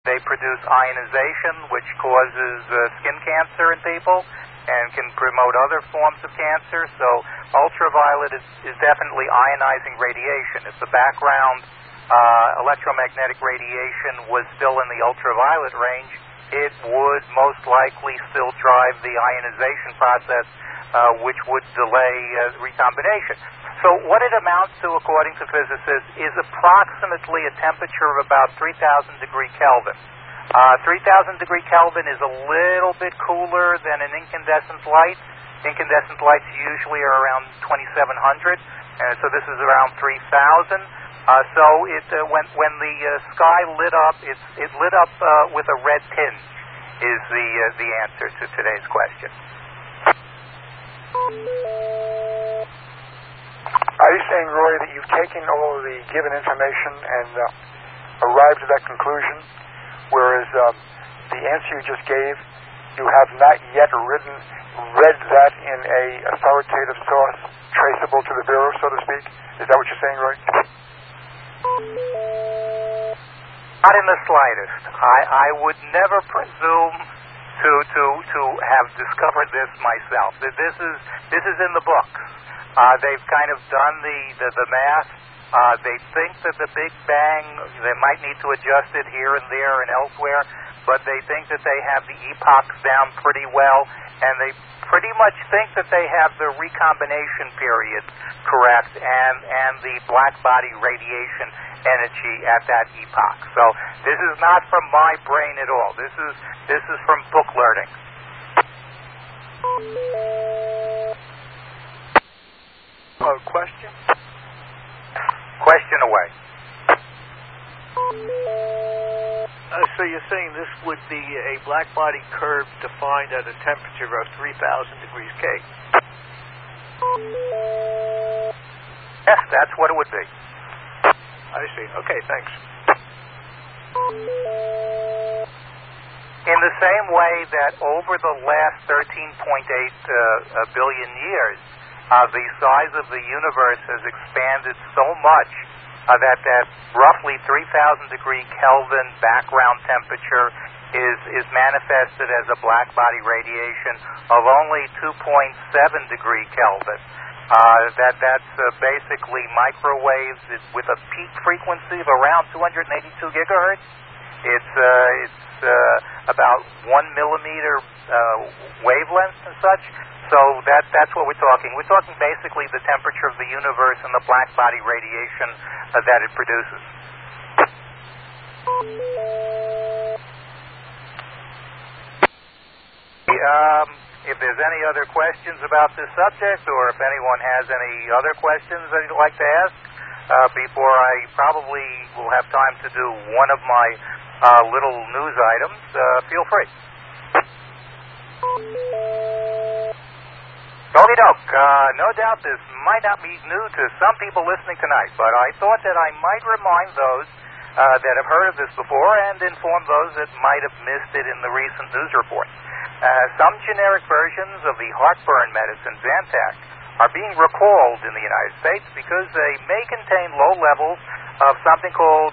They produce ionization, which causes skin cancer in people and can promote other forms of cancer. So ultraviolet is definitely ionizing radiation. If the background electromagnetic radiation was still in the ultraviolet range, it would most likely still drive the ionization process, which would delay recombination. So what it amounts to, according to physicists, is approximately a temperature of about 3,000 degree Kelvin. 3,000 degree Kelvin is a little bit cooler than an incandescent light. Incandescent lights usually are around 2,700, so this is around 3,000. So when the sky lit up, it lit up with a red tinge, is the answer to today's question. Are you saying, Roy, that you've taken all of the given information and arrived at that conclusion, whereas the answer you just gave, you have not yet read that in a authoritative source traceable to the Bureau, so to speak? Is that what you're saying, Roy? Not in the slightest. I would never presume to have discovered this myself. This is in the books. They've kind of done the math. They think that the Big Bang, they might need to adjust it here and there and elsewhere, but they think that they have the epochs down pretty well, and they pretty much think that they have the recombination period correct and the black body radiation energy at that epoch. So this is not from my brain at all. This is from book learning. Question? Question away. So you're saying this would be a black body curve defined at a temperature of 3,000 degrees K? Yes, that's what it would be. I see. Okay, thanks. In the same way that over the last 13.8 billion years, the size of the universe has expanded so much that roughly 3,000 degree Kelvin background temperature is manifested as a black body radiation of only 2.7 degree Kelvin. That's basically microwaves with a peak frequency of around 282 gigahertz. It's about 1 millimeter wavelength and such. So that's what we're talking. We're talking basically the temperature of the universe and the black body radiation that it produces. If there's any other questions about this subject, or if anyone has any other questions that you'd like to ask, before I probably will have time to do one of my little news items, feel free. Okie doke. No doubt this might not be new to some people listening tonight, but I thought that I might remind those that have heard of this before and inform those that might have missed it in the recent news report. Some generic versions of the heartburn medicine Zantac are being recalled in the United States because they may contain low levels of something called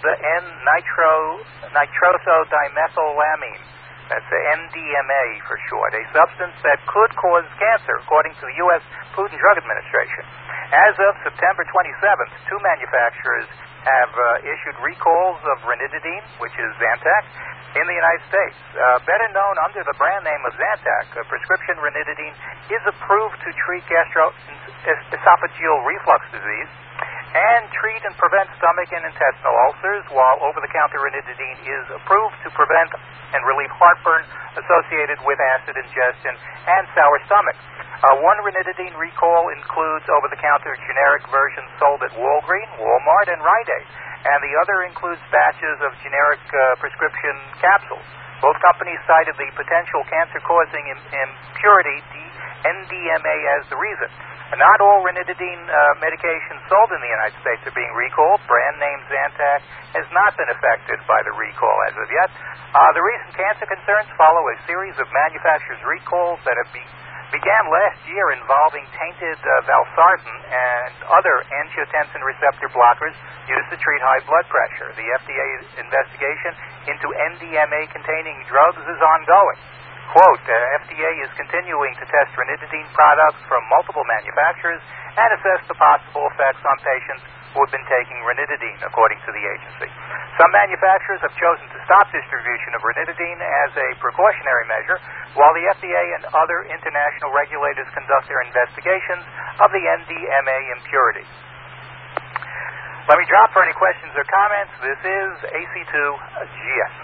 nitrosodimethylamine. That's NDMA for short, a substance that could cause cancer, according to the U.S. Food and Drug Administration. As of September 27th, 2 manufacturers have issued recalls of ranitidine, which is Zantac, in the United States. Better known under the brand name of Zantac, prescription ranitidine is approved to treat gastroesophageal reflux disease and treat and prevent stomach and intestinal ulcers, while over-the-counter ranitidine is approved to prevent and relieve heartburn associated with acid ingestion and sour stomach. One ranitidine recall includes over-the-counter generic versions sold at Walgreens, Walmart, and Rite Aid, and the other includes batches of generic prescription capsules. Both companies cited the potential cancer-causing impurity NDMA as the reason. Not all ranitidine medications sold in the United States are being recalled. Brand name Zantac has not been affected by the recall as of yet. The recent cancer concerns follow a series of manufacturers' recalls that have began last year involving tainted valsartan and other angiotensin receptor blockers used to treat high blood pressure. The FDA investigation into NDMA-containing drugs is ongoing. Quote, FDA is continuing to test ranitidine products from multiple manufacturers and assess the possible effects on patients who have been taking ranitidine, according to the agency. Some manufacturers have chosen to stop distribution of ranitidine as a precautionary measure, while the FDA and other international regulators conduct their investigations of the NDMA impurity. Let me drop for any questions or comments. This is AC2GS.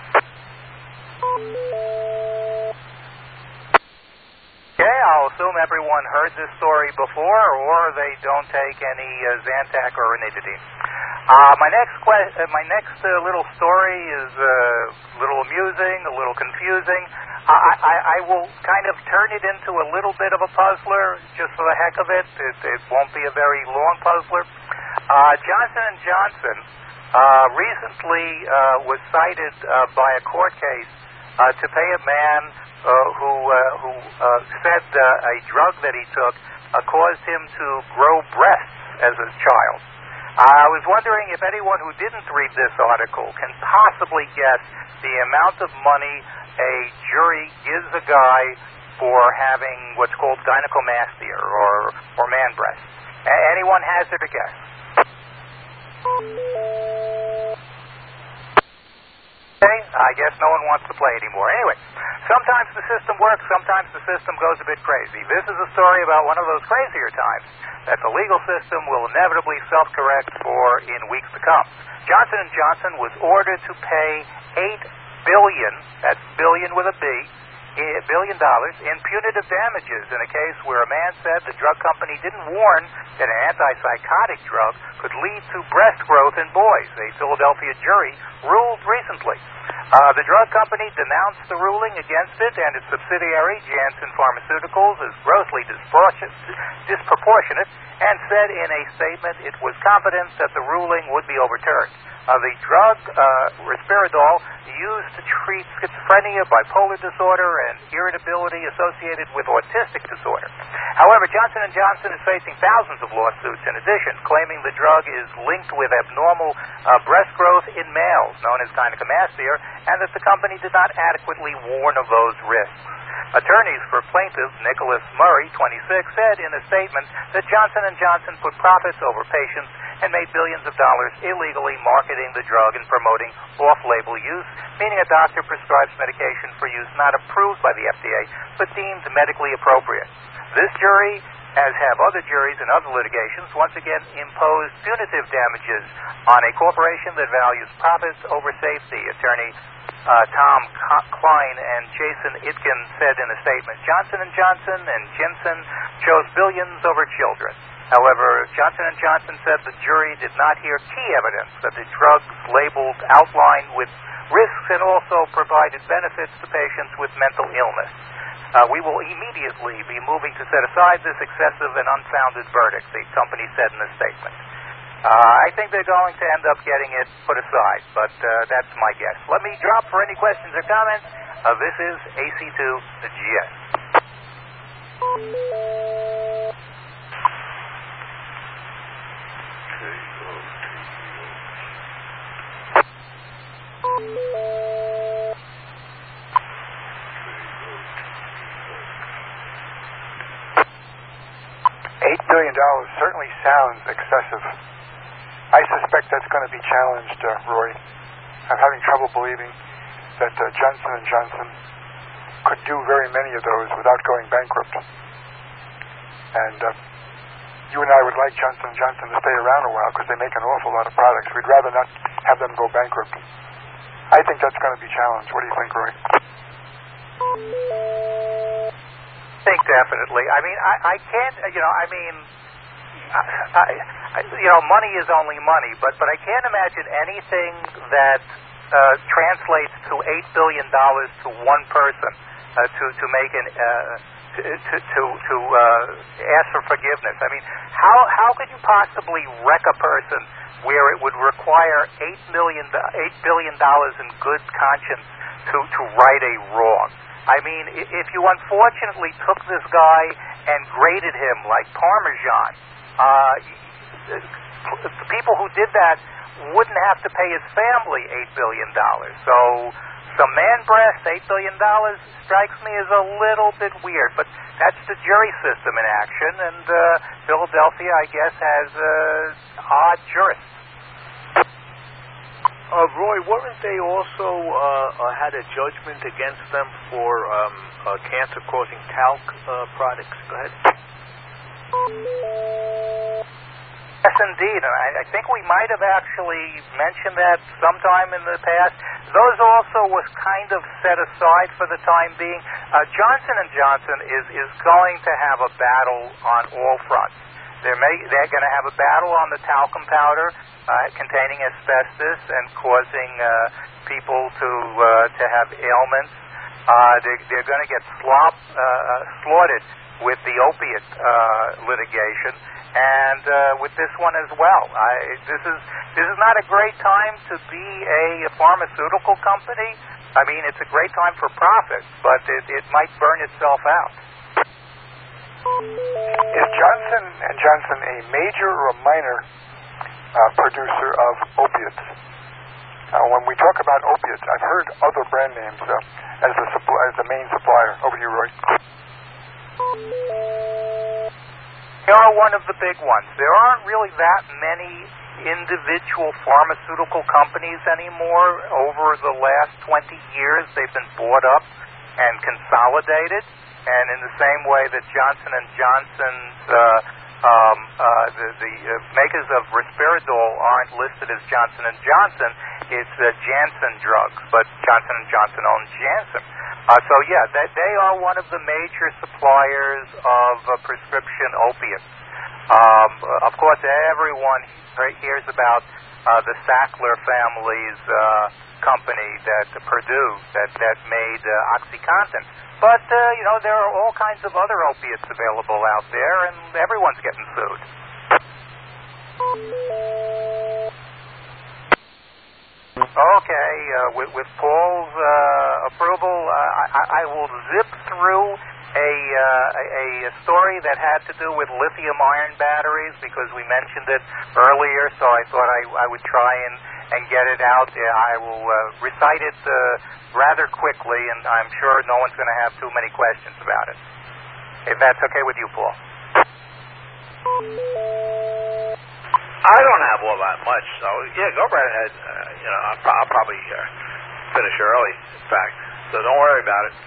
Okay, I'll assume everyone heard this story before, or they don't take any Zantac or ranitidine. My next little story is a little amusing, a little confusing. I will kind of turn it into a little bit of a puzzler, just for the heck of it. It won't be a very long puzzler. Johnson & Johnson recently was cited by a court case to pay a man who said a drug that he took caused him to grow breasts as a child. I was wondering if anyone who didn't read this article can possibly guess the amount of money a jury gives a guy for having what's called gynecomastia or man breasts. Anyone hazard a guess? Okay, I guess no one wants to play anymore. Anyway, sometimes the system works, sometimes the system goes a bit crazy. This is a story about one of those crazier times that the legal system will inevitably self-correct for in weeks to come. Johnson & Johnson was ordered to pay $8 billion, that's billion with a B, $1 billion in punitive damages in a case where a man said the drug company didn't warn that an antipsychotic drug could lead to breast growth in boys. A Philadelphia jury ruled recently. The drug company denounced the ruling against it and its subsidiary, Janssen Pharmaceuticals, as grossly disproportionate and said in a statement it was confident that the ruling would be overturned. The drug, risperidol, used to treat schizophrenia, bipolar disorder, and irritability associated with autistic disorder. However, Johnson & Johnson is facing thousands of lawsuits in addition, claiming the drug is linked with abnormal breast growth in males, known as gynecomastia, and that the company did not adequately warn of those risks. Attorneys for plaintiff Nicholas Murray, 26, said in a statement that Johnson & Johnson put profits over patients and made billions of dollars illegally marketing the drug and promoting off-label use, meaning a doctor prescribes medication for use not approved by the FDA but deemed medically appropriate. This jury, as have other juries in other litigations, once again imposed punitive damages on a corporation that values profits over safety. Attorney Tom Klein and Jason Itkin said in a statement, Johnson & Johnson and Jensen chose billions over children. However, Johnson & Johnson said the jury did not hear key evidence that the drugs labeled outlined with risks and also provided benefits to patients with mental illness. We will immediately be moving to set aside this excessive and unfounded verdict, the company said in a statement. I think they're going to end up getting it put aside, but that's my guess. Let me drop for any questions or comments. This is AC2GS. $8 billion certainly sounds excessive. I suspect that's going to be challenged, Roy. I'm having trouble believing that Johnson & Johnson could do very many of those without going bankrupt. And you and I would like Johnson & Johnson to stay around a while because they make an awful lot of products. We'd rather not have them go bankrupt. I think that's going to be challenged. What do you think, Roy? I think definitely. I mean, I can't, money is only money, but I can't imagine anything that translates to $8 billion to one person to make an to ask for forgiveness. I mean, how could you possibly wreck a person where it would require $8 billion in good conscience to right a wrong. I mean, if you unfortunately took this guy and graded him like Parmesan, the people who did that wouldn't have to pay his family $8 billion. So some man breast, $8 billion, strikes me as a little bit weird. But that's the jury system in action, and Philadelphia, I guess, has odd jurists. Roy, weren't they also had a judgment against them for cancer-causing talc products? Go ahead. Yes, indeed, and I think we might have actually mentioned that sometime in the past. Those also was kind of set aside for the time being. Johnson & Johnson is going to have a battle on all fronts. They're going to have a battle on the talcum powder containing asbestos and causing people to have ailments. They're going to get slaughtered with the opiate litigation. And with this one as well, this is not a great time to be a pharmaceutical company. I mean, it's a great time for profit, but it might burn itself out. Is Johnson & Johnson a major or a minor producer of opiates? When we talk about opiates, I've heard other brand names as the main supplier. Over to you, Roy. They are one of the big ones. There aren't really that many individual pharmaceutical companies anymore. Over the last 20 years, they've been bought up and consolidated. And in the same way that Johnson & Johnson's, the makers of Risperdal aren't listed as Johnson & Johnson, it's Janssen Drugs, but Johnson & Johnson owns Janssen. So yeah, they are one of the major suppliers of prescription opiates. Of course, everyone hears about the Sackler family's company, Purdue, that made OxyContin. But there are all kinds of other opiates available out there, and everyone's getting sued. Okay, with Paul's approval, I will zip through a story that had to do with lithium-ion batteries because we mentioned it earlier. So I thought I would try and get it out. I will recite it rather quickly, and I'm sure no one's going to have too many questions about it. If that's okay with you, Paul. I don't have all that much, so yeah, go right ahead. I'll probably finish early, in fact, so don't worry about it.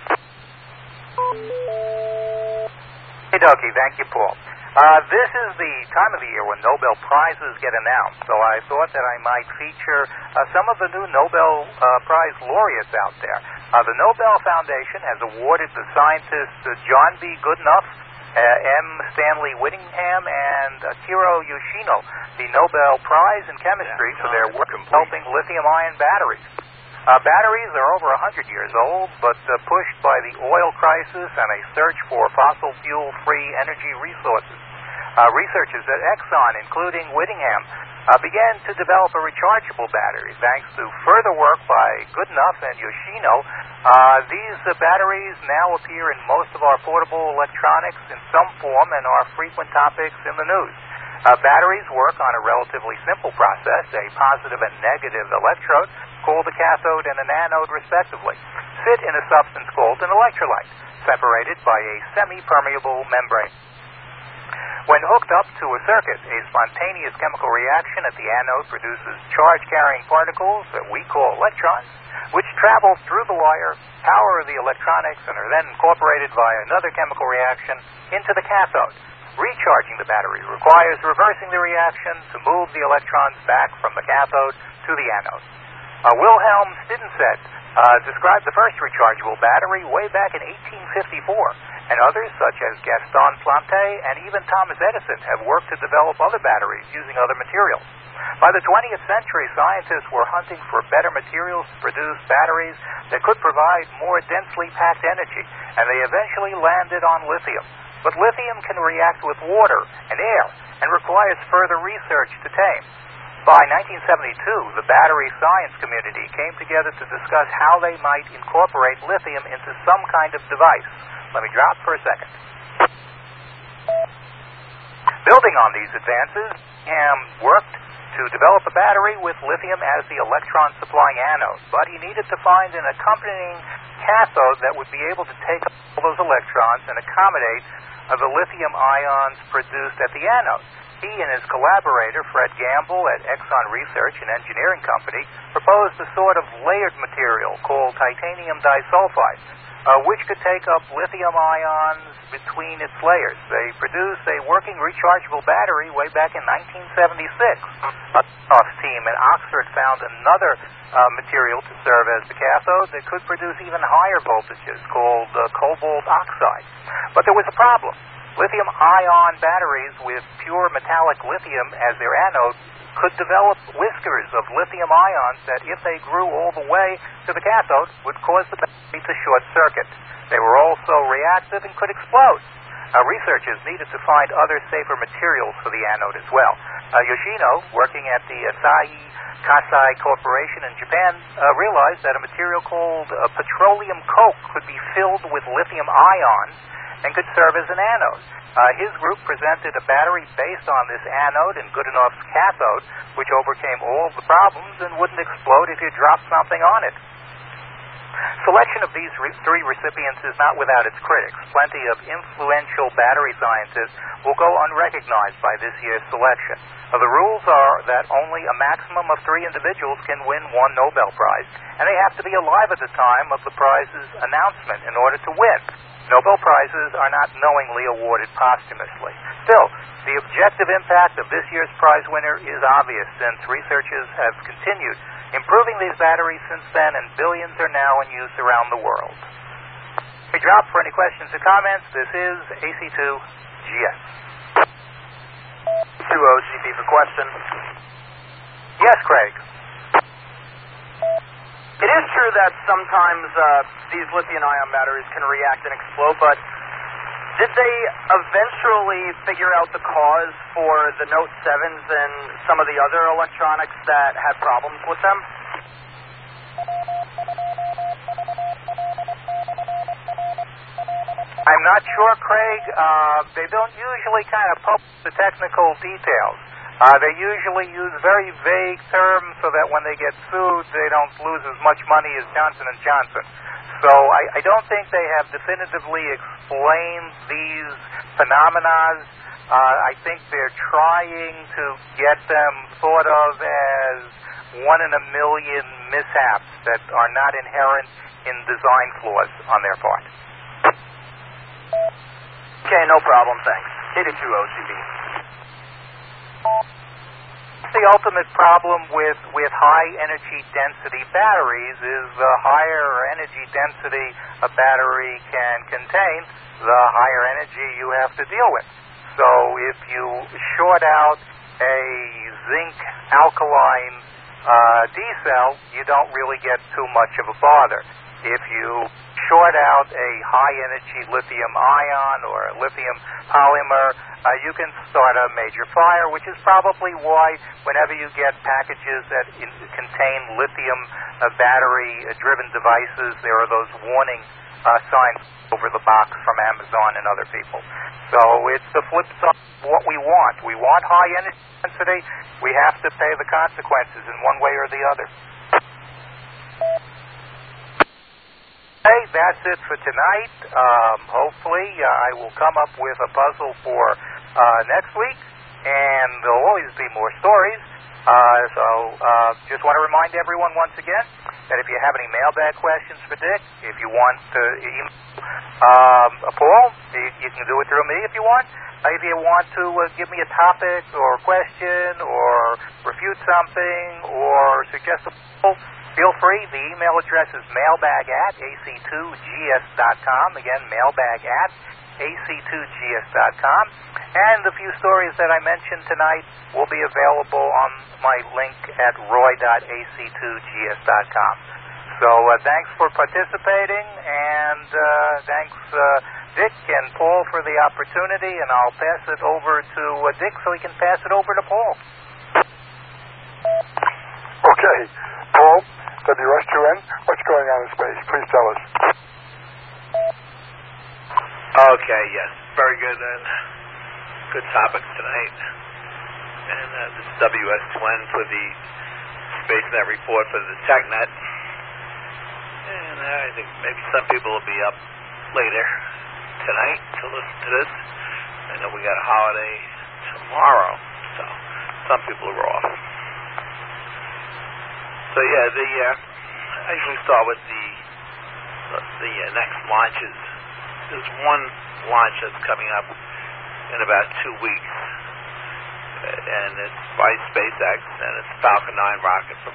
Hey, Dokie, thank you, Paul. This is the time of the year when Nobel Prizes get announced, so I thought that I might feature some of the new Nobel Prize laureates out there. The Nobel Foundation has awarded the scientists John B. Goodenough, M. Stanley Whittingham, and Akira Yoshino the Nobel Prize in Chemistry for their work helping lithium-ion batteries. Batteries are over 100 years old, but pushed by the oil crisis and a search for fossil fuel-free energy resources. Researchers at Exxon, including Whittingham, began to develop a rechargeable battery. Thanks to further work by Goodenough and Yoshino, these batteries now appear in most of our portable electronics in some form and are frequent topics in the news. Batteries work on a relatively simple process, a positive and negative electrode, called a cathode and an anode, respectively, sit in a substance called an electrolyte, separated by a semi-permeable membrane. When hooked up to a circuit, a spontaneous chemical reaction at the anode produces charge-carrying particles that we call electrons, which travel through the wire, power the electronics, and are then incorporated via another chemical reaction into the cathode. Recharging the battery requires reversing the reaction to move the electrons back from the cathode to the anode. Wilhelm Stidinset described the first rechargeable battery way back in 1854, and others such as Gaston Plante and even Thomas Edison have worked to develop other batteries using other materials. By the 20th century, scientists were hunting for better materials to produce batteries that could provide more densely packed energy, and they eventually landed on lithium. But lithium can react with water and air and requires further research to tame. By 1972, the battery science community came together to discuss how they might incorporate lithium into some kind of device. Let me drop for a second. Building on these advances, Ham worked to develop a battery with lithium as the electron-supplying anode, but he needed to find an accompanying cathode that would be able to take up all those electrons and accommodate the lithium ions produced at the anode. He and his collaborator, Fred Gamble at Exxon Research, an engineering company, proposed a sort of layered material called titanium disulfide, which could take up lithium ions between its layers. They produced a working rechargeable battery way back in 1976. A team at Oxford found another material to serve as the cathode that could produce even higher voltages, called cobalt oxide. But there was a problem. Lithium-ion batteries with pure metallic lithium as their anode could develop whiskers of lithium ions that, if they grew all the way to the cathode, would cause the battery to short circuit. They were also reactive and could explode. Researchers needed to find other safer materials for the anode as well. Yoshino, working at the Asahi Kasei Corporation in Japan, realized that a material called petroleum coke could be filled with lithium ions and could serve as an anode. His group presented a battery based on this anode and Goodenough's cathode, which overcame all the problems and wouldn't explode if you dropped something on it. Selection of these three recipients is not without its critics. Plenty of influential battery scientists will go unrecognized by this year's selection. The rules are that only a maximum of 3 individuals can win one Nobel Prize, and they have to be alive at the time of the prize's announcement in order to win. Nobel Prizes are not knowingly awarded posthumously. Still, the objective impact of this year's prize winner is obvious, since researchers have continued improving these batteries since then, and billions are now in use around the world. We drop for any questions or comments. This is AC2GS. 20CP for question. Yes, Craig. It is true that sometimes these lithium-ion batteries can react and explode, but did they eventually figure out the cause for the Note 7s and some of the other electronics that had problems with them? I'm not sure, Craig. They don't usually kind of publish the technical details. They usually use very vague terms so that when they get sued, they don't lose as much money as Johnson & Johnson. So I don't think they have definitively explained these phenomena. I think they're trying to get them thought of as 1 in a million mishaps that are not inherent in design flaws on their part. Okay, no problem, thanks. K2OCB. The ultimate problem with high energy density batteries is the higher energy density a battery can contain, the higher energy you have to deal with. So if you short out a zinc alkaline D cell, you don't really get too much of a bother. If you short out a high energy lithium ion or a lithium polymer, you can start a major fire, which is probably why whenever you get packages that contain lithium battery-driven devices, there are those warning signs over the box from Amazon and other people. So it's the flip side of what we want. We want high energy density. We have to pay the consequences in one way or the other. Okay, that's it for tonight. Hopefully, I will come up with a puzzle for next week, and there'll always be more stories. So just want to remind everyone once again that if you have any mailbag questions for Dick, if you want to email Paul, you can do it through me if you want. If you want to give me a topic or a question or refute something or suggest a poll, feel free. The email address is mailbag@ac2gs.com. Again, mailbag@ac2gs.com. And the few stories that I mentioned tonight will be available on my link at roy.ac2gs.com. So thanks for participating, and thanks Dick and Paul for the opportunity, and I'll pass it over to Dick so he can pass it over to Paul. Okay. Paul, WS2N, what's going on in space? Please tell us. Okay, yes. Very good and good topics tonight. And this is WS2N for the SpaceNet report for the TechNet. And I think maybe some people will be up later tonight to listen to this. I know we got a holiday tomorrow, so some people are off. So yeah, I usually start with the next launches. There's one launch that's coming up in about 2 weeks, and it's by SpaceX, and it's Falcon 9 rocket from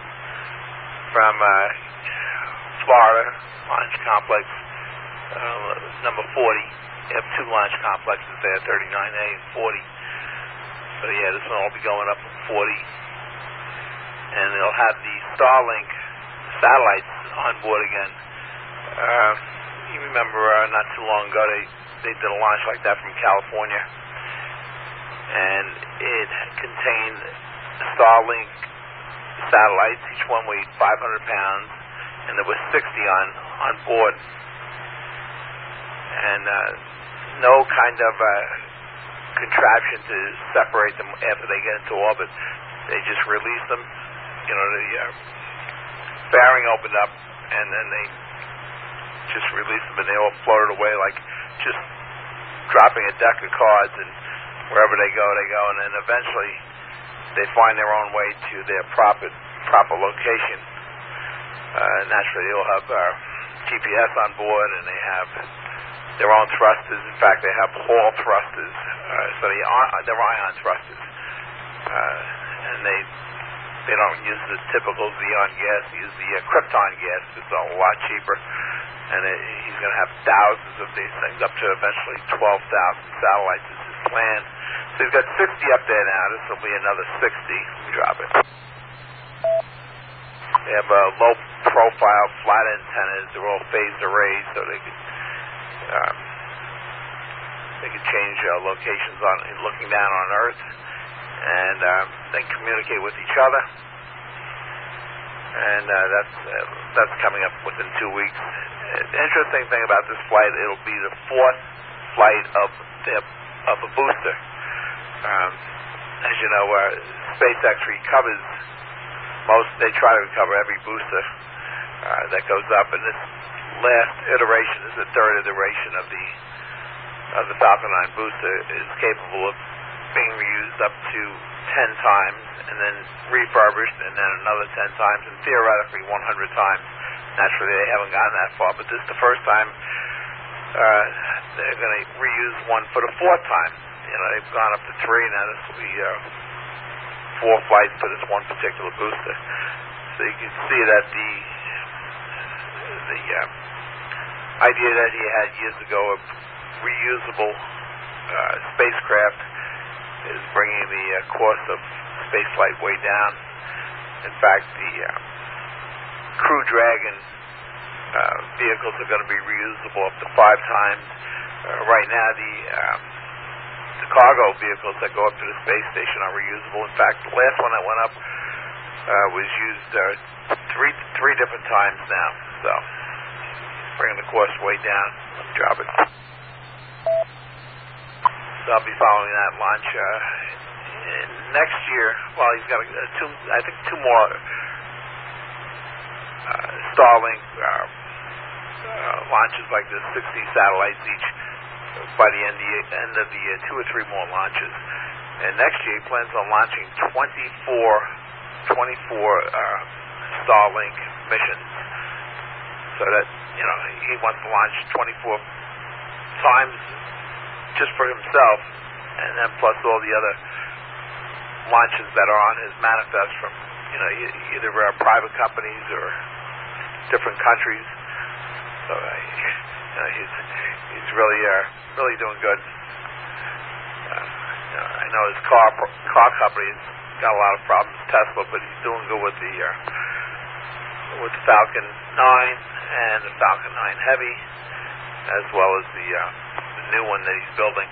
Florida Launch Complex number 40. They have 2 launch complexes there, 39A and 40. So yeah, this one will be going up from 40. And they'll have the Starlink satellites on board again. You remember not too long ago they did a launch like that from California. And it contained Starlink satellites. Each one weighed 500 pounds. And there was 60 on board. And no kind of contraption to separate them after they get into orbit. They just released them. You know, the fairing opened up, and then they just released them, and they all floated away like just dropping a deck of cards, and wherever they go, and then eventually they find their own way to their proper location. Naturally, they'll have GPS on board, and they have their own thrusters. In fact, they have Hall thrusters, so they're ion thrusters, and they don't use the typical Xeon gas. They use the Krypton gas. It's a lot cheaper, and he's going to have thousands of these things, up to eventually 12,000 satellites is his plan. So he's got 60 up there now. This will be another 60. We drop it. They have low-profile flat antennas. They're all phased arrays, so they can change locations looking down on Earth, and then communicate with each other. And that's coming up within 2 weeks. The interesting thing about this flight, it'll be the 4th flight of a booster. As you know, SpaceX recovers they try to recover every booster that goes up, and this last iteration is the 3rd iteration of the Falcon 9 booster, is capable of being reused up to 10 times, and then refurbished, and then another 10 times, and theoretically 100 times. Naturally, they haven't gotten that far, but this is the first time they're going to reuse one for the 4th time. You know, they've gone up to 3, now this will be 4 flights for this one particular booster. So you can see that the idea that he had years ago of reusable spacecraft is bringing the cost of spaceflight way down. In fact, the Crew Dragon vehicles are going to be reusable up to 5 times. Right now, the cargo vehicles that go up to the space station are reusable. In fact, the last one that went up was used three different times now. So, bringing the cost way down. Let me drop it. So I'll be following that launch next year. Well, he's got two more Starlink launches like this, 60 satellites each by the end of the year, 2 or 3 more launches. And next year he plans on launching 24 Starlink missions. So that, you know, he wants to launch 24 times just for himself, and then plus all the other launches that are on his manifest from, you know, either private companies or different countries. So he's really doing good. I know his car company's got a lot of problems, Tesla, but he's doing good with the Falcon 9 and the Falcon 9 Heavy, as well as the new one that he's building,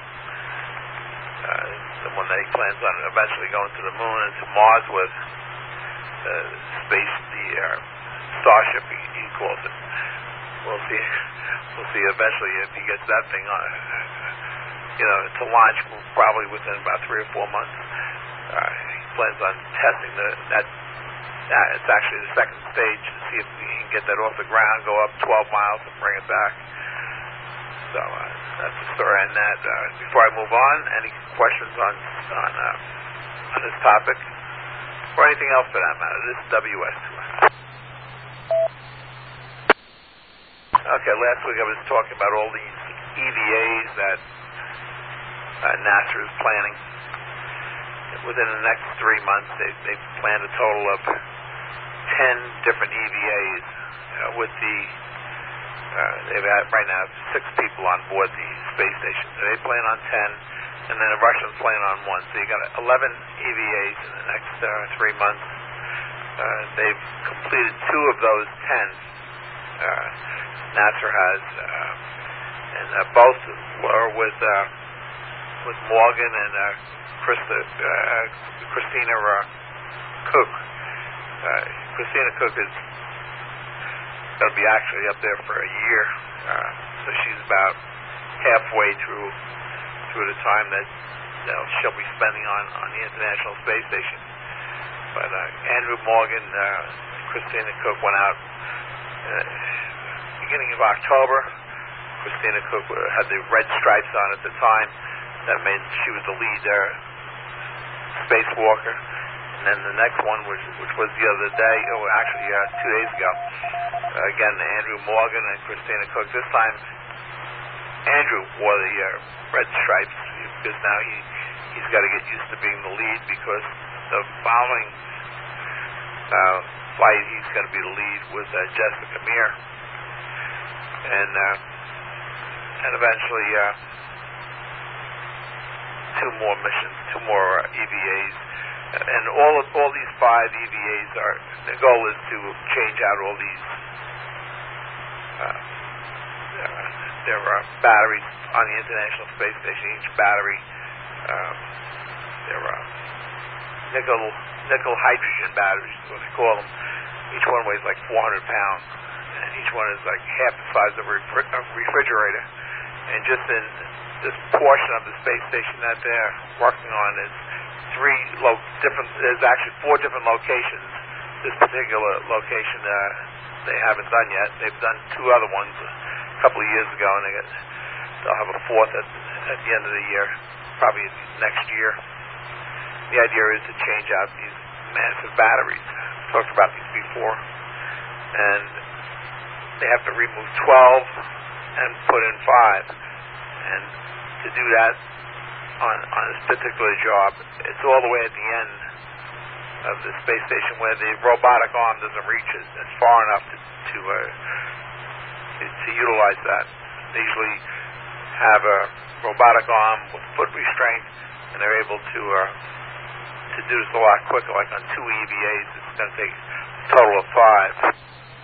the one that he plans on eventually going to the moon and to Mars with. Starship, he calls it. We'll see. We'll see eventually if he gets that thing on. To launch probably within about 3 or 4 months. He plans on testing that. It's actually the second stage to see if he can get that off the ground, go up 12 miles, and bring it back. So that's the story on that. Before I move on, any questions on this topic, or anything else for that matter? This is WS. Okay, last week I was talking about all these EVAs that NASA is planning. Within the next 3 months, they plan a total of 10 different EVAs with the they've got right now 6 people on board the space station. So they plan on 10, and then the Russians plan on 1. So you got 11 EVAs in the next 3 months. They've completed 2 of those 10. NASA has, and both were with Morgan and Christina Cook. Christina Cook is going to be actually up there for a year, so she's about halfway through the time that she'll be spending on the International Space Station. But Andrew Morgan, Christina Cook went out beginning of October. Christina Cook had the red stripes on at the time. That meant she was the lead spacewalker. And then the next one, which was the other day, actually 2 days ago, again, Andrew Morgan and Christina Cook. This time, Andrew wore the red stripes because now he's got to get used to being the lead, because the following flight he's going to be the lead with Jessica Meir. And eventually 2 more missions, 2 more EVAs. And all these 5 EVAs the goal is to change out all these there are batteries on the International Space Station. Each battery there are nickel hydrogen batteries, is what they call them. Each one weighs like 400 pounds, and each one is like half the size of a refrigerator. And just in this portion of the space station that they're working on is there's actually 4 different locations. This particular location they haven't done yet. They've done 2 other ones a couple of years ago, and they'll have a 4th at the end of the year, probably next year. The idea is to change out these massive batteries. We've talked about these before. And they have to remove 12 and put in 5. And to do that on this particular job, it's all the way at the end of the space station where the robotic arm doesn't reach it. It's far enough to utilize that. They usually have a robotic arm with foot restraint, and they're able to do this a lot quicker. Like on 2 EVAs, it's going to take a total of 5.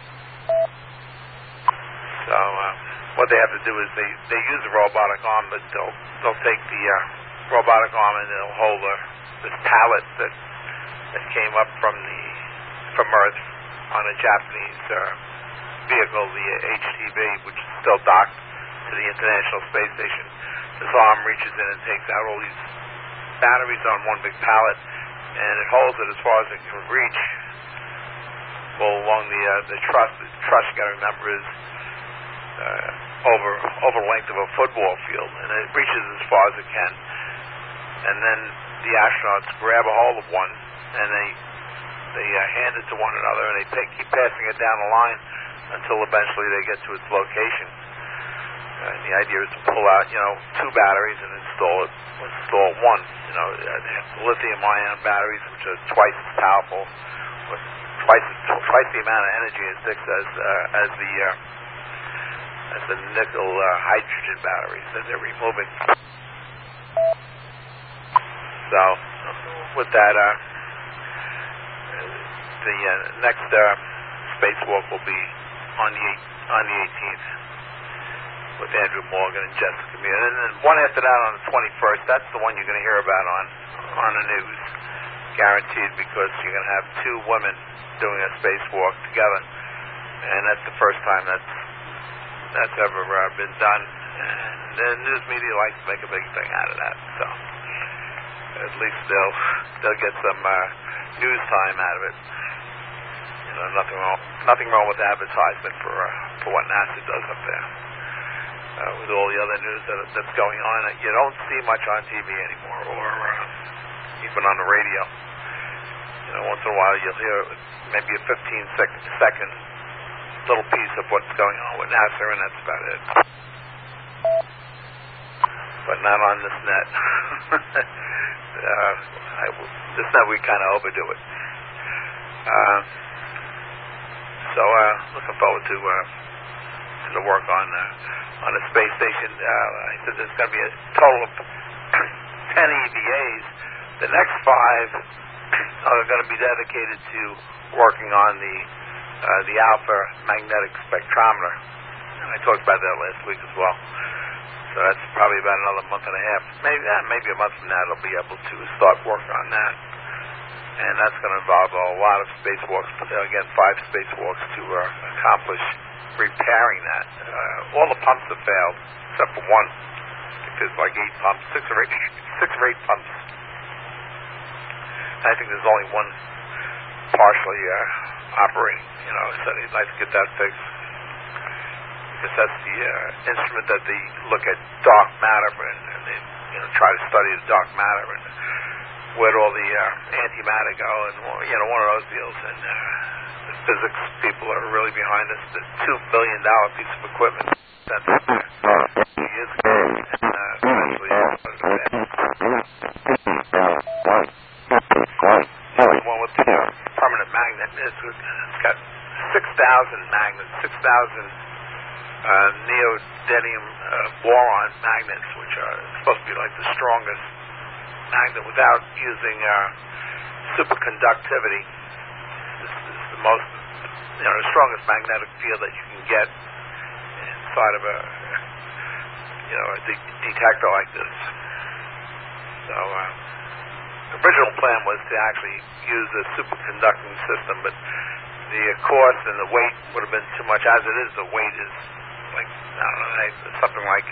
So what they have to do is they use the robotic arm, but they'll take the robotic arm and they'll hold this pallet that came up from Earth on a Japanese vehicle, the HTV, which is still docked to the International Space Station. This arm reaches in and takes out all these batteries on one big pallet, and it holds it as far as it can reach. Well, along the truss. The truss, you got to remember, is over length of a football field, and it reaches as far as it can. And then the astronauts grab a hold of one, and they hand it to one another, and they keep passing it down the line until eventually they get to its location. And the idea is to pull out, 2 batteries and install one. They have lithium-ion batteries, which are twice as powerful, with twice the amount of energy as the nickel hydrogen batteries that they're removing. So, with that, the next spacewalk will be on the 18th with Andrew Morgan and Jessica Meir. And then one after that on the 21st. That's the one you're going to hear about on the news. guaranteed because you're going to have two women doing a spacewalk together, and that's the first time that's ever been done. And the news media likes to make a big thing out of that, so at least they'll get some news time out of it. You know, nothing wrong with advertisement for what NASA does up there. With all the other news that's going on, you don't see much on TV anymore, or even on the radio. You know, once in a while you'll hear maybe a 15-second little piece of what's going on with NASA, and that's about it. But not on this net. This net we kind of overdo it. So looking forward to the work on the space station. I said there's going to be a total of 10 EVAs. The next 5 are going to be dedicated to working on the alpha magnetic spectrometer. And I talked about that last week as well. So that's probably about another month and a half. Maybe a month from now they'll be able to start working on that. And that's going to involve a lot of spacewalks. Again, 5 spacewalks to accomplish repairing that. All the pumps have failed, except for one. I think there's like 8 pumps, 6 or 8 pumps. I think there's only one partially operating, you know, so they'd like to get that fixed. Because that's the instrument that they look at dark matter and they, you know, try to study the dark matter and where all the antimatter go, and, you know, one of those deals. And the physics people are really behind this. The $2 billion piece of equipment that's 2 years ago, and eventually the one with the permanent magnet. It's got 6,000 magnets, 6,000 neodymium boron magnets, which are supposed to be like the strongest magnet without using superconductivity. This is the most, you know, the strongest magnetic field that you can get inside of a, you know, a detector like this. So the original plan was to actually use a superconducting system, but the cost and the weight would have been too much. As it is, the weight is like, I don't know, something like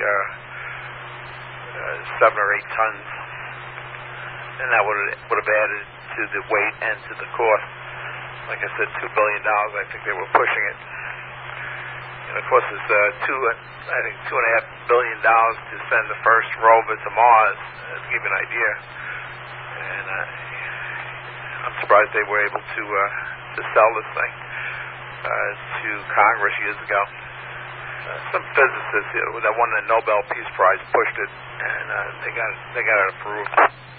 7 or 8 tons. And that would have added to the weight and to the cost. Like I said, $2 billion. I think they were pushing it. And of course, it's $2.5 billion to send the first rover to Mars. To give you an idea. And I'm surprised they were able to sell this thing to Congress years ago. Some physicists that won the Nobel Peace Prize pushed it, and they got it approved.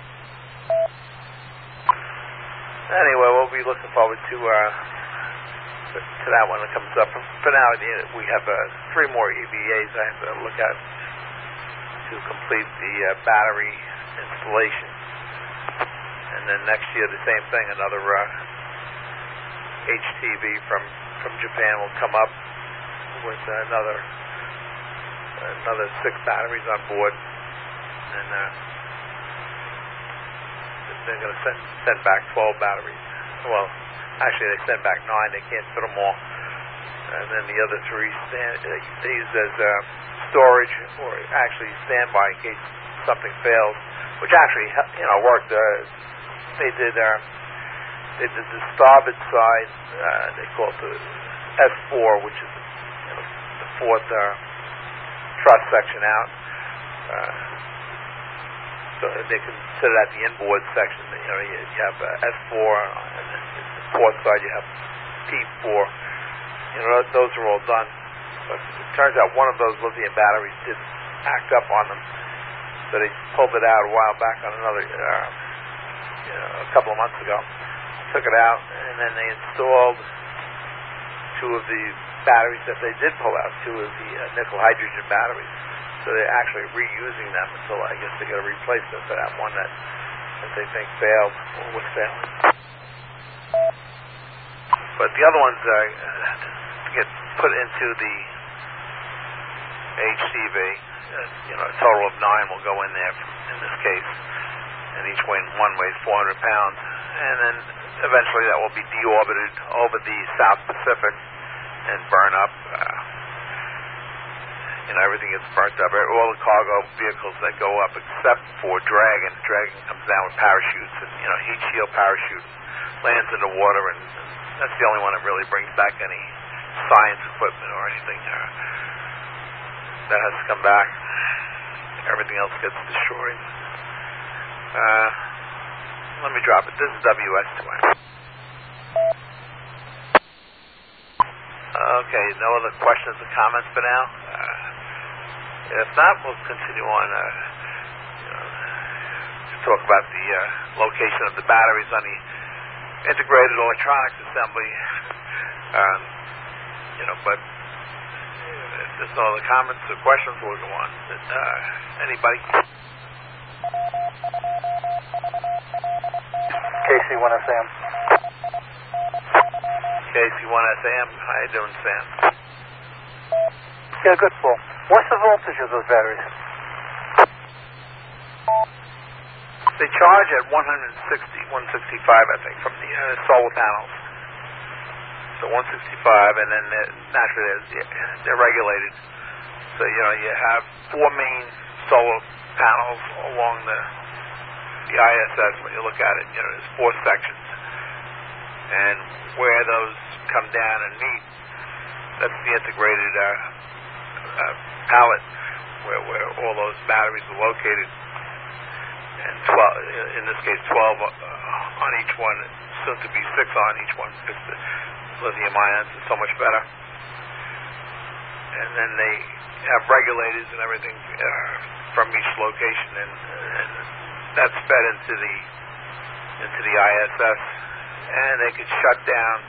Anyway, we'll be looking forward to that one that comes up. For now, we have 3 more EVAs I have to look at to complete the battery installation. And then next year, the same thing. Another HTV from Japan will come up with another 6 batteries on board, and they're going to send back 12 batteries. Well, actually, they send back 9. They can't fit them all. And then the other 3 they use as storage, or actually standby in case something fails, which actually, you know, worked. They did the starboard side. They call it the S4, which is the 4th truss section out. So they consider that the inboard section. You know, you have S4, and then the port side you have P4. You know, those are all done. But it turns out one of those lithium batteries did act up on them, so they pulled it out a while back on another, a couple of months ago. Took it out, and then they installed 2 of the batteries that they did pull out, 2 of the nickel hydrogen batteries. So they're actually reusing them until I guess they're going to replace them for that one that they think failed or was failing. But the other ones get put into the HTV. A total of 9 will go in there in this case, and each one weighs 400 pounds. and then eventually that will be deorbited over the South Pacific and burn up. Everything gets burnt up. All the cargo vehicles that go up, except for Dragon. Dragon comes down with parachutes and heat shield parachute, lands in the water, and that's the only one that really brings back any science equipment or anything that has to come back. Everything else gets destroyed. Let me drop it. This is WS2M. Okay, no other questions or comments for now? If not, we'll continue on to talk about the location of the batteries on the integrated electronics assembly. But if there's no other comments or questions, we'll go on. Anybody? KC1SM. KC1SM. How you doing, Sam? Yeah, good, Paul. What's the voltage of those batteries? They charge at 160, 165, I think, from the solar panels. So 165, and then naturally they're regulated. So, you have 4 main solar panels along the ISS. When you look at it, there's 4 sections. And where those come down and meet, that's the integrated pallet where all those batteries are located. And 12, in this case, 12 on each one, soon to be 6 on each one, because the lithium ions is so much better. And then they have regulators and everything from each location, and that's fed into the ISS, and they could shut down,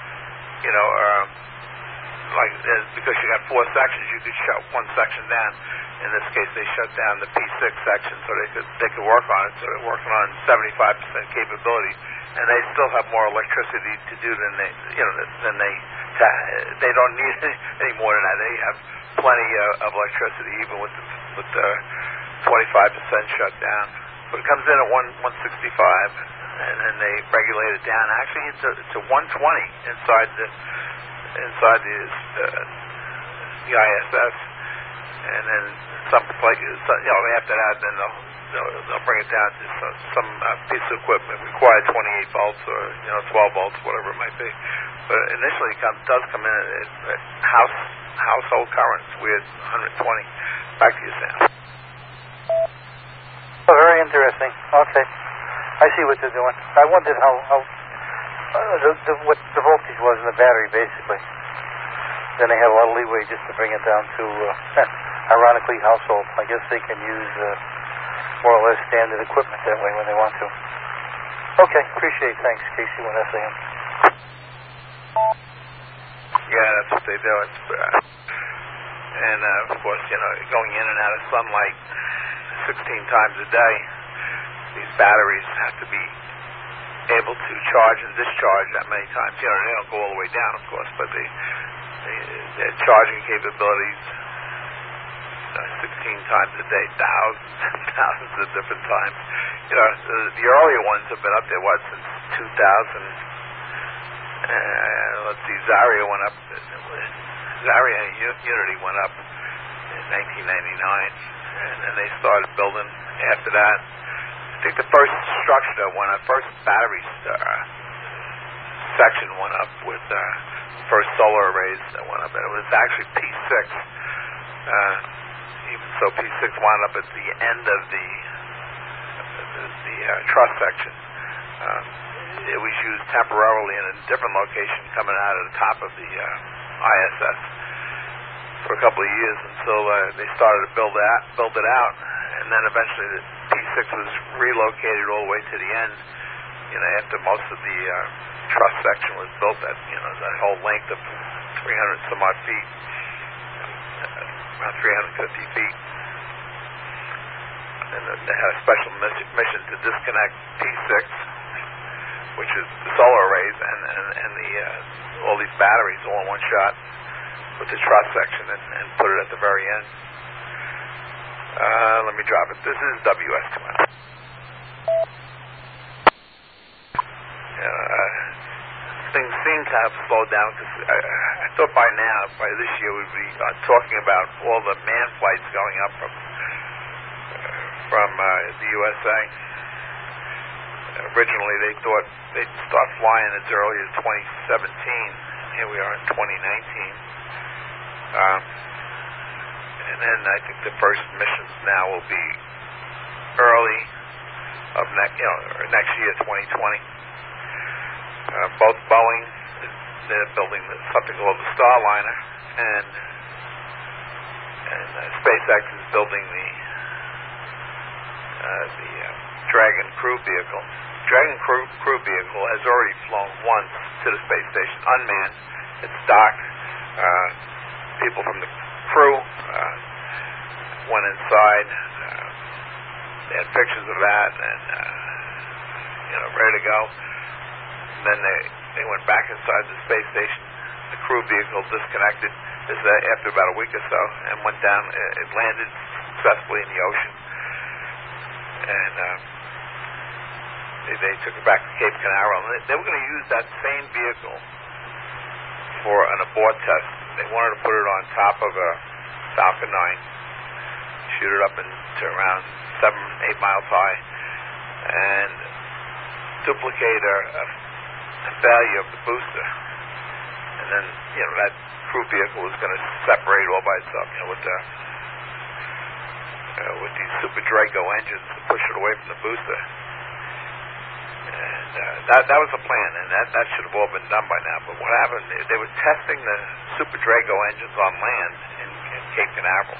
because you got 4 sections, you could shut one section down. In this case, they shut down the P6 section so they could work on it. So they're working on 75% capability, and they still have more electricity to do than they don't need any more than that. They have plenty of electricity, even with the 25% shut down. But it comes in at 165, and then they regulate it down. Actually, it's a 120 inside the ISS, and then after that, then they'll bring it down to some piece of equipment require 28 volts or 12 volts, whatever it might be. But initially, it does come in at household currents with 120. Back to you, Sam. Oh, very interesting. Okay, I see what they're doing. I wondered how what the voltage was in the battery, basically. Then they have a lot of leeway just to bring it down to, ironically, household. I guess they can use more or less standard equipment that way when they want to. Okay, appreciate it. Thanks, KC1SM. Yeah, that's what they do. And, of course, going in and out of sunlight 16 times a day, these batteries have to be able to charge and discharge that many times. They don't go all the way down, of course, but their charging capabilities 16 times a day, thousands and thousands of different times. The earlier ones have been up there, since 2000. Let's see, Zarya went up. Zarya Unity went up in 1999, and then they started building after that. I think the first structure that went up, first battery section went up with first solar arrays that went up, and it was actually P6. Even so, P6 wound up at the end of the truss section. It was used temporarily in a different location coming out of the top of the ISS for a couple of years until they started to build it out, and then eventually the P6 was relocated all the way to the end. After most of the truss section was built, that whole length of 300 some odd feet, around 350 feet. And they had a special mission to disconnect P6, which is the solar arrays, and all these batteries all in one shot with the truss section, and put it at the very end. Let me drop it. This is WS2M. things seem to have slowed down because I thought by now, by this year, we'd be talking about all the manned flights going up from the USA. Originally, they thought they'd start flying as early as 2017. Here we are in 2019. And then I think the first missions now will be early of next year, 2020. Both Boeing, they're building something called the Starliner, and SpaceX is building the Dragon crew vehicle. Dragon crew vehicle has already flown once to the space station, unmanned. It's docked. People from the crew went inside. They had pictures of that, and ready to go. And then they went back inside the space station. The crew vehicle disconnected after about a week or so and went down. It landed successfully in the ocean, and they took it back to Cape Canaveral. They were going to use that same vehicle for an abort test. They wanted to put it on top of a Falcon 9, shoot it up into around 7-8 miles high, and duplicate a failure of the booster. And then, that crew vehicle was going to separate all by itself, with these Super Draco engines to push it away from the booster. And that was the plan, and that should have all been done by now. But what happened, they were testing the Super Draco engines on land in Cape Canaveral.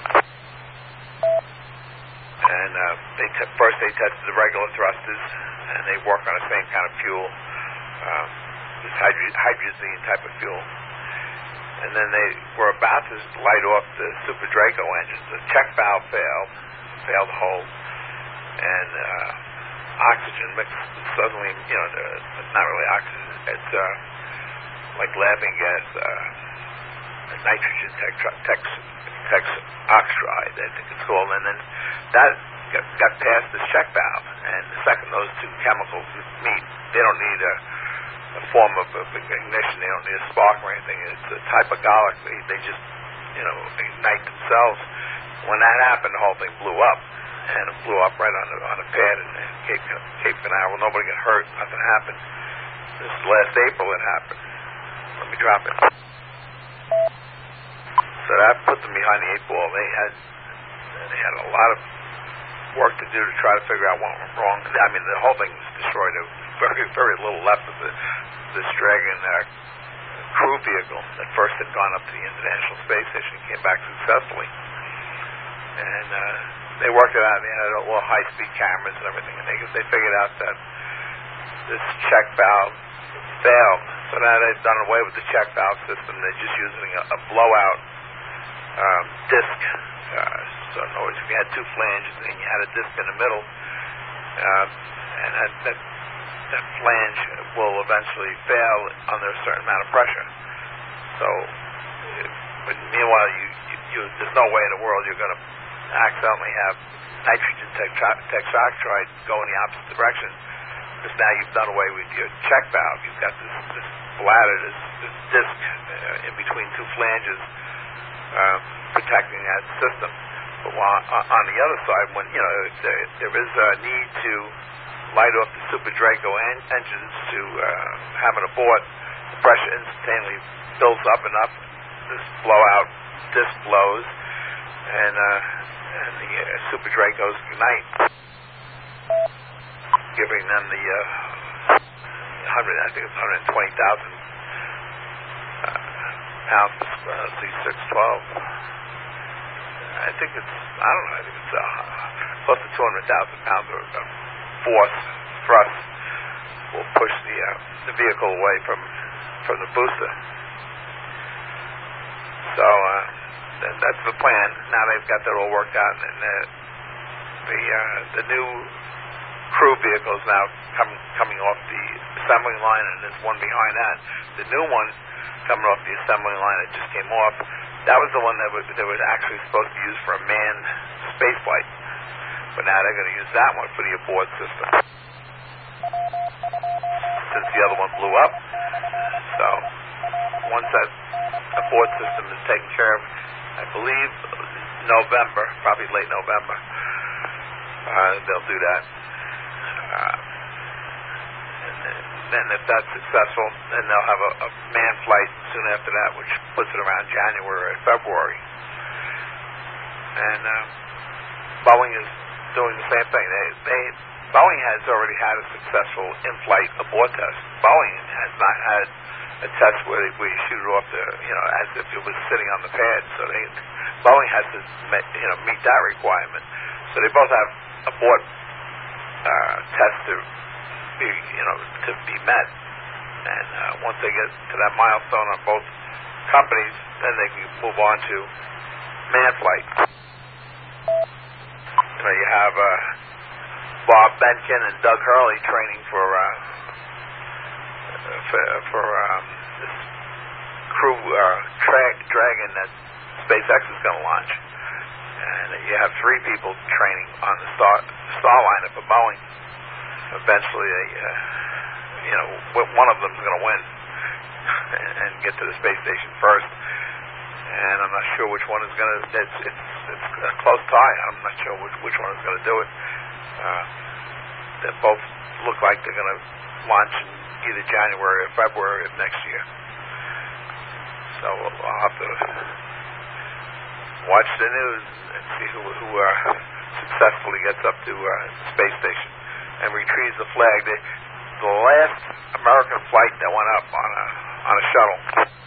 And first they tested the regular thrusters, and they work on the same kind of fuel, this hydrazine type of fuel. And then they were about to light off the Super Draco engines. The check valve failed to hold, and oxygen mixed suddenly, not really oxygen, it's like laughing gas, nitrogen oxide, I think it's called, and then that got past the check valve, and the second those two chemicals meet, they don't need a form of ignition, they don't need a spark or anything, it's a hypogolic, they just, ignite themselves. When that happened, the whole thing blew up, and it blew up right on a pad in Cape Canaveral. Nobody got hurt, nothing happened. This is last April it happened. Let me drop it. So that put them behind the 8 ball. They had a lot of work to do to try to figure out what went wrong. I mean, the whole thing was destroyed. There was very, very little left of this Dragon crew vehicle that first had gone up to the International Space Station and came back successfully. And they worked it out. They had all high-speed cameras and everything, and they figured out that this check valve failed. So now they've done away with the check valve system. They're just using a blowout disc. So in other words, if you had two flanges and you had a disc in the middle, and that flange will eventually fail under a certain amount of pressure. So, but meanwhile, there's no way in the world you're going to accidentally have nitrogen tetroxide go in the opposite direction, because now you've done away with your check valve. You've got this bladder, this disc in between two flanges protecting that system. But while on the other side, when if there is a need to light off the Super Draco engines to have an abort, the pressure instantaneously builds up and up. This blowout disc blows, and the Super Dracos ignite, giving them the 120,000 pounds C612. I think it's close to 200,000 pounds of force, thrust, will push the vehicle away from the booster. So that's the plan. Now they've got that all worked out, and the new crew vehicle is now coming off the assembly line, and there's one behind that. The new one coming off the assembly line that just came off, that was the one that was actually supposed to be used for a manned space flight. But now they're going to use that one for the abort system. Since the other one blew up, So once that abort system is taken care of, I believe November, probably late November, they'll do that. And then if that's successful, then they'll have a manned flight soon after that, which puts it around January or February. And Boeing is doing the same thing. Boeing has already had a successful in-flight abort test. Boeing has not had a test where you shoot it off as if it was sitting on the pad. So Boeing has to meet that requirement. So they both have abort tests to be met. And once they get to that milestone on both companies, then they can move on to manned flight. You have Bob Behnken and Doug Hurley training for this Crew Dragon that SpaceX is going to launch, and you have 3 people training on the Starliner for Boeing. Eventually, one of them is going to win and get to the space station first. And I'm not sure which one is going to. It's a close tie. I'm not sure which one is going to do it. They both look like they're going to launch in either January or February of next year. So I'll have to watch the news and see who successfully gets up to the space station and retrieves the flag. The last American flight that went up on a shuttle.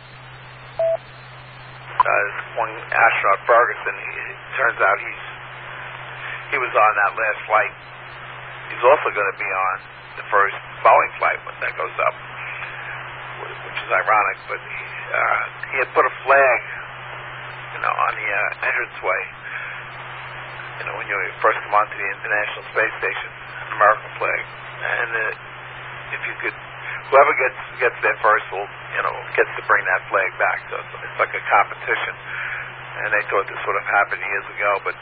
One astronaut, Ferguson, it turns out he was on that last flight. He's also going to be on the first Boeing flight when that goes up, which is ironic. But he had put a flag, on the entranceway. When you first come onto the International Space Station, an American flag, and if you could. Whoever gets there first gets to bring that flag back. So it's like a competition. And they thought this would have happened years ago, but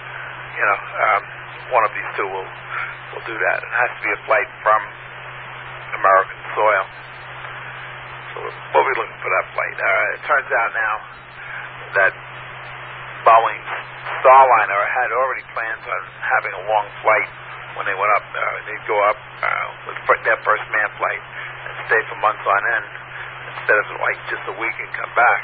one of these two will do that. It has to be a flight from American soil. So we'll be looking for that flight. It turns out now that Boeing's Starliner had already planned on having a long flight when they went up. They'd go up with their first manned flight and stay for months on end instead of like just a week and come back.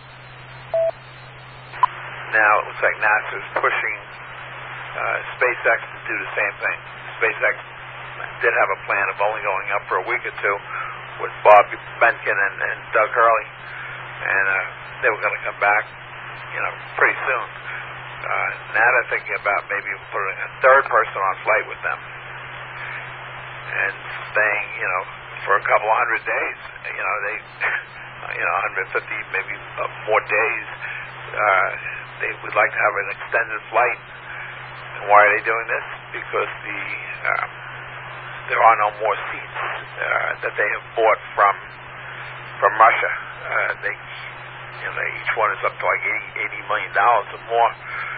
Now it looks like NASA is pushing SpaceX to do the same thing. SpaceX did have a plan of only going up for a week or two with Bob Behnken and Doug Hurley, and they were going to come back, pretty soon. Now they're thinking about maybe putting a third person on flight with them and staying, for a couple of 100 days. They, 150, maybe more days. They would like to have an extended flight. And why are they doing this? Because there are no more seats that they have bought from Russia. Each one is up to like $80 million or more.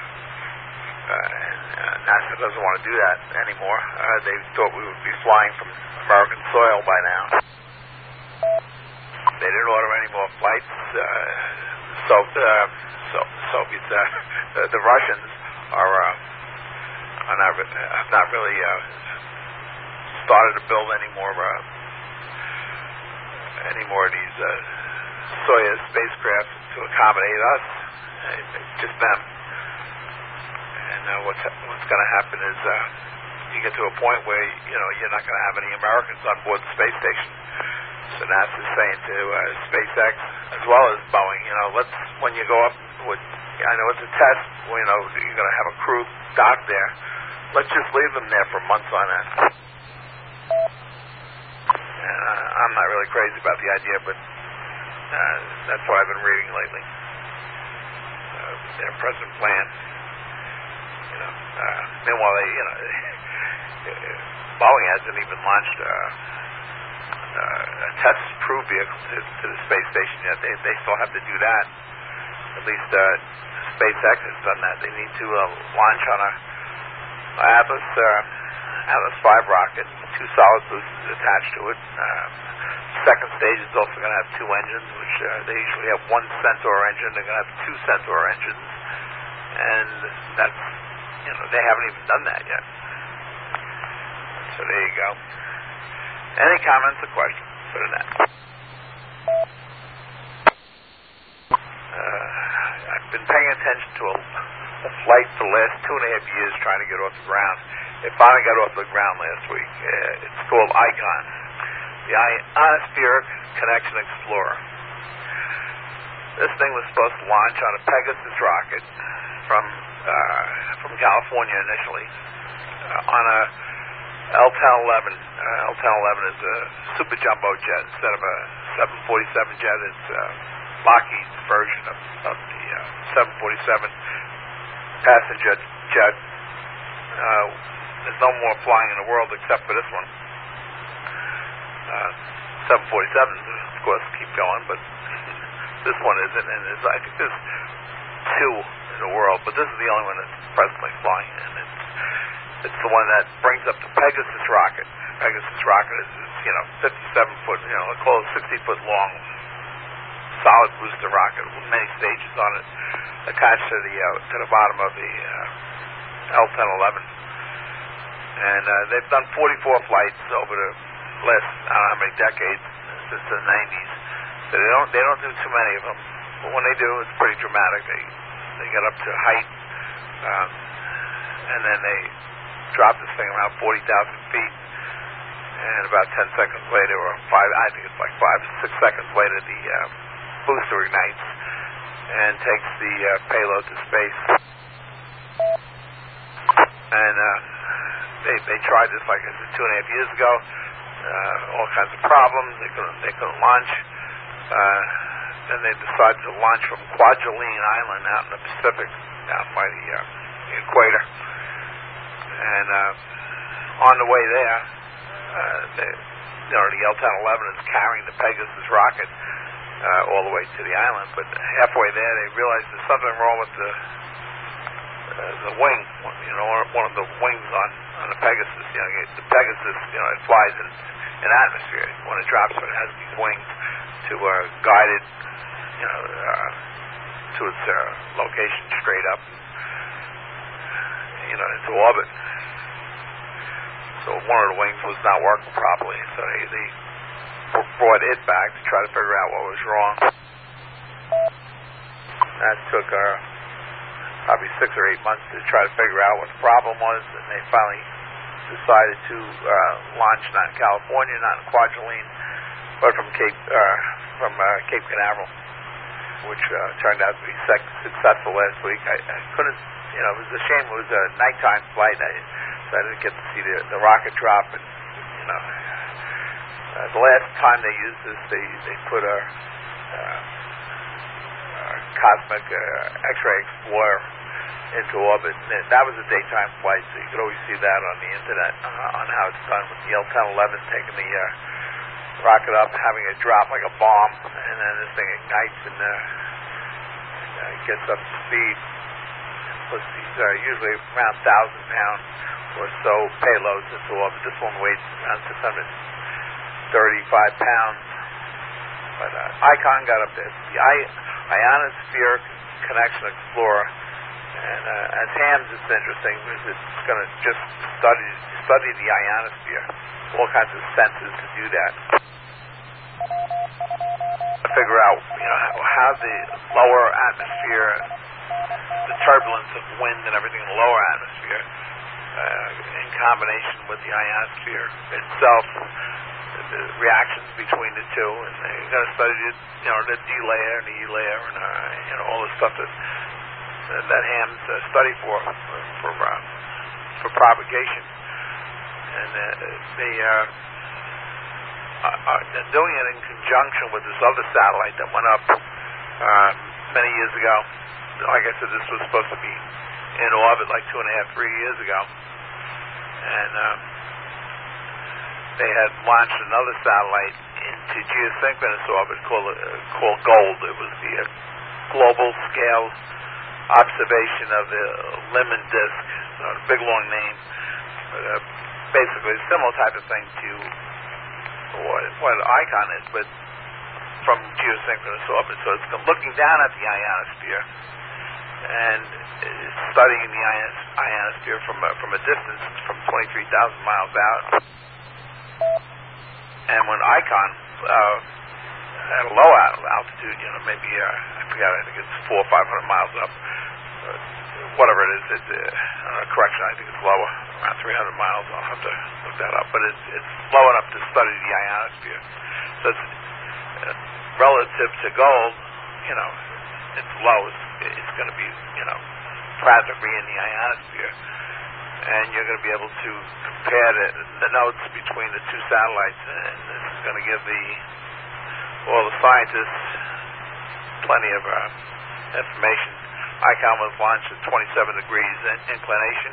And NASA doesn't want to do that anymore. They thought we would be flying from American soil by now. They didn't order any more flights. Soviets, the Russians have not really started to build any more of these Soyuz spacecraft to accommodate us. Just them. And what's going to happen is you get to a point where you're not going to have any Americans on board the space station. So NASA's saying to SpaceX as well as Boeing, when you go up, I know it's a test. You're going to have a crew dock there. Let's just leave them there for months on end. And I'm not really crazy about the idea, but that's what I've been reading lately. Their present plan. Meanwhile, Boeing hasn't even launched a test crew vehicle to the space station yet. They still have to do that. At least SpaceX has done that. They need to launch on a Atlas 5 rocket, 2 solid boosters attached to it, second stage is also going to have two engines, which they usually have one Centaur engine. They're going to have two Centaur engines, and that's, they haven't even done that yet. So there you go. Any comments or questions for the net? I've been paying attention to a flight for the last 2.5 years trying to get off the ground. It finally got off the ground last week. It's called ICON, the Ionospheric Connection Explorer. This thing was supposed to launch on a Pegasus rocket from California initially on a L-1011. L-1011 is a super jumbo jet instead of a 747 jet. It's Lockheed's version of the 747 passenger jet. There's no more flying in the world except for this one. 747s, of course, keep going, but this one isn't. And I think there's two in the world, but this is the only one that's presently flying, and it's the one that brings up the Pegasus rocket. Pegasus rocket is 57-foot, close 60-foot long, solid booster rocket with many stages on it, attached to the bottom of the L-1011. And they've done 44 flights over the last, I don't know how many decades, since the 90s. So they don't do too many of them. But when they do, it's pretty dramatic. They get up to height, and then they drop this thing around 40,000 feet. And about 10 seconds later, or 5 to 6 seconds later, the booster ignites and takes the payload to space. And they tried this, like I said, 2.5 years ago. All kinds of problems. They couldn't launch. Then they decided to launch from Kwajalein Island out in the Pacific, down by the equator. And on the way there, the L-1011 is carrying the Pegasus rocket all the way to the island. But halfway there, they realized there's something wrong with the wing. One of the wings on the Pegasus. The Pegasus, it flies in atmosphere. When it drops, it has these wings to guide it, to its location straight up, into orbit. So one of the wings was not working properly, so they brought it back to try to figure out what was wrong. That took probably 6 or 8 months to try to figure out what the problem was, and they finally decided to launch not in California, not in Kwajalein, but from Cape Canaveral, which turned out to be successful last week. I couldn't, it was a shame. It was a nighttime flight, so I didn't get to see the rocket drop. And the last time they used this, they put a cosmic X-ray explorer into orbit. And that was a daytime flight, so you could always see that on the internet on how it's done with the L-1011 taking the rocket up, having it drop like a bomb, and then this thing ignites and gets up to speed. Plus, these are usually around 1,000-pound or so payloads into orbit. This one weighs around 635 pounds. But ICON got up there. The Ionospheric Connection Explorer. And as HAMS, it's interesting because it's going to just study the ionosphere, all kinds of sensors to do that. To figure out, how the lower atmosphere, the turbulence of wind and everything in the lower atmosphere, in combination with the ionosphere itself, the reactions between the two, and they're going to study the D layer and the E layer, and all the stuff that HAMS study for propagation, and they're doing it in conjunction with this other satellite that went up many years ago. Like I said, this was supposed to be in orbit like 2.5, 3 years ago, and they had launched another satellite into geosynchronous orbit called GOLD. It was the global scale observation of the Lyman disk, a big long name, but basically a similar type of thing to what ICON is, but from geosynchronous orbit. So it's looking down at the ionosphere and studying the ionosphere from a distance from 23,000 miles out. And when ICON at a low altitude, maybe I forget, I think it's 400 or 500 miles up, whatever it is. Correction, I think it's lower, around 300 miles. I'll have to look that up, but it's low enough to study the ionosphere. So it's relative to gold, it's low. It's going to be, practically in the ionosphere, and you're going to be able to compare the notes between the two satellites, and this is going to give all the scientists plenty of information. ICON was launched at 27 degrees inclination,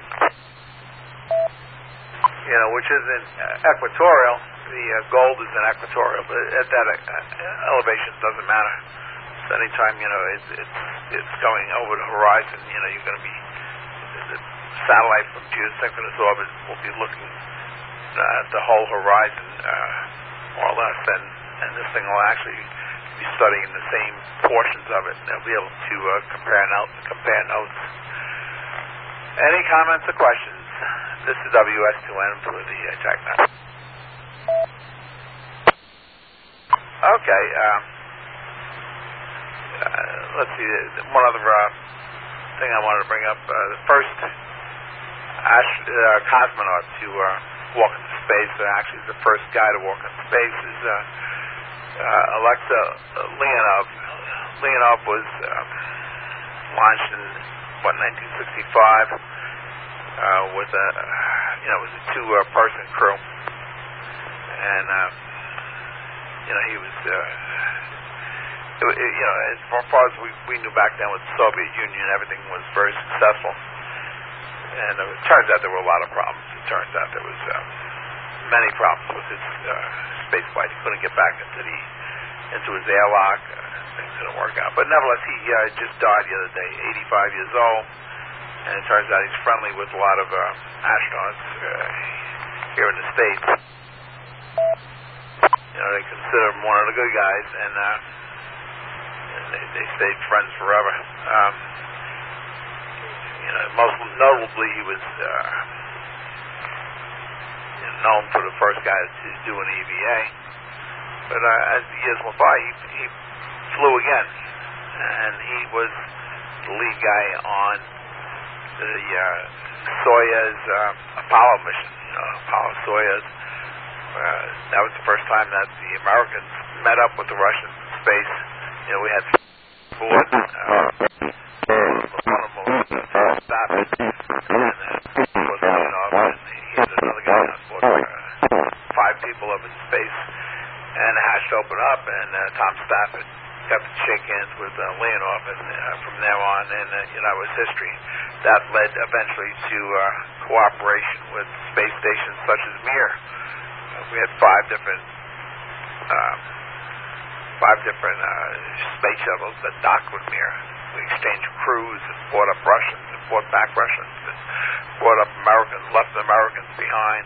which isn't equatorial. The gold is an equatorial, but at that elevation it doesn't matter. So anytime, it's going over the horizon, you're going to be, the satellite from geosynchronous orbit will be looking at the whole horizon, more or less, and this thing will actually be studying the same portions of it, and they'll be able to compare notes. Any comments or questions? This is WS2N for the TechNet. Okay, let's see, one other thing I wanted to bring up. The first cosmonaut to walk into space, actually the first guy to walk into space, is Alexei Leonov. Leonov was launched in 1965 with a it was a two-person crew, and he was as far as we knew back then with the Soviet Union, everything was very successful, and it turns out there were a lot of problems. It turns out there was many problems with his space flight. He couldn't get back into his airlock. Things didn't work out. But nevertheless, he just died the other day, 85 years old. And it turns out he's friendly with a lot of astronauts here in the States. They consider him one of the good guys, and they stayed friends forever. Most notably, he was known for the first guy to do an EVA. But as the years went by, he flew again, and he was the lead guy on the Soyuz Apollo mission, Apollo-Soyuz. That was the first time that the Americans met up with the Russians in space. We had board, one of them was Tom Stafford, and was Leonov, and he had another guy on board. 5 people up in space, and the hatch opened up, and Tom Stafford got to shake hands with Leonov, and from there on, and that was history. That led eventually to cooperation with space stations such as Mir. We had 5 different space shuttles that docked with Mir. We exchanged crews and brought up Russians and brought back Russians and brought up Americans, left the Americans behind.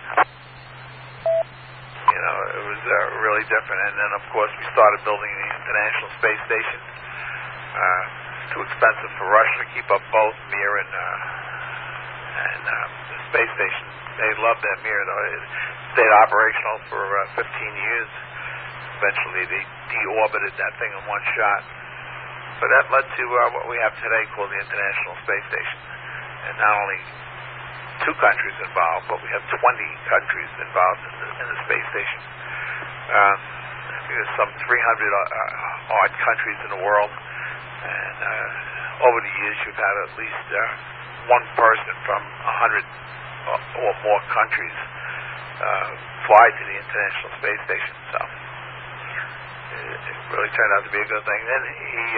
It was really different. And then, of course, we started building the International Space Station. Too expensive for Russia to keep up both Mir and the space station. They loved that Mir, though. It stayed operational for 15 years. Eventually, they deorbited that thing in one shot. But that led to what we have today called the International Space Station. And not only 2 countries involved, but we have 20 countries involved in the space station. I think there's some 300 odd countries in the world. And over the years, you've had at least one person from 100 or more countries fly to the International Space Station. So it really turned out to be a good thing. Then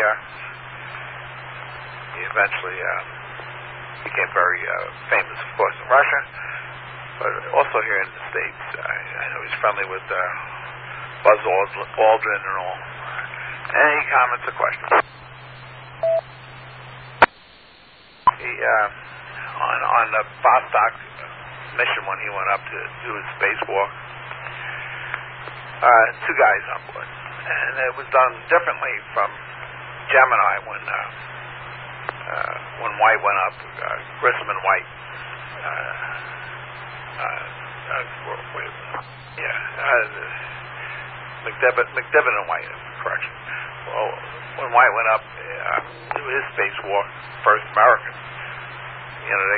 he eventually became very famous, of course, in Russia, but also here in the States. I know he's friendly with Buzz Aldrin and all. Any comments or questions? He on the Vostok mission when he went up to do his spacewalk, 2 guys on board. And it was done differently from Gemini when White went up, Grissom and White. McDivitt and White, correction. Well, when White went up, his spacewalk, first American, they